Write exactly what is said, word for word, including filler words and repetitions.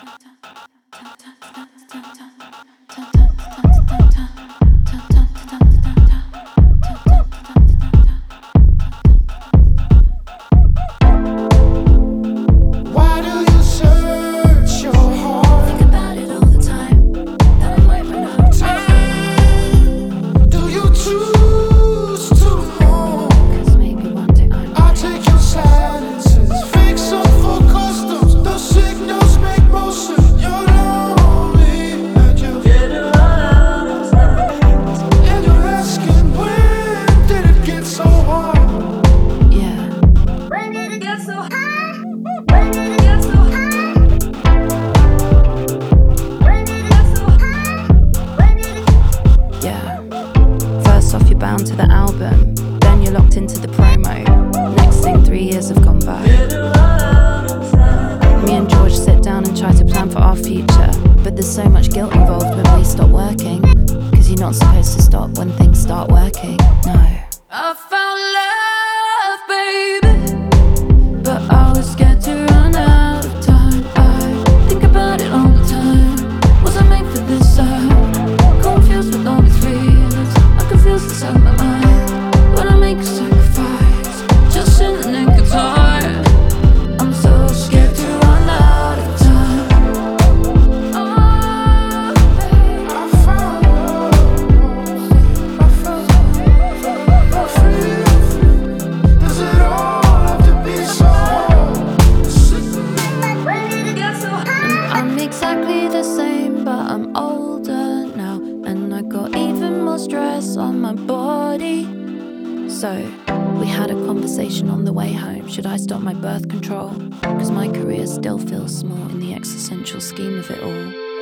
bound to the album, then you're locked into the promo. Next thing, three years have gone by. Me and George sit down and try to plan for our future, but there's so much guilt involved when we stop working, cause you're not supposed to stop when things start working. No. I found love, baby, but I was scared to run out of time. I think about it all the time. Was I made for this? I'm confused with all these feelings. I confuse inside my mind. When I make a sacrifice, just in the nick of time. I'm so scared to run out of time. Oh, baby, I found love. I found love. Free. Does it all have to be so And I'm exactly the same, but I'm older now, and I got even more stress on my body. So we had a conversation on the way home. Should I stop my birth control? Cause my career still feels small in the existential scheme of it all.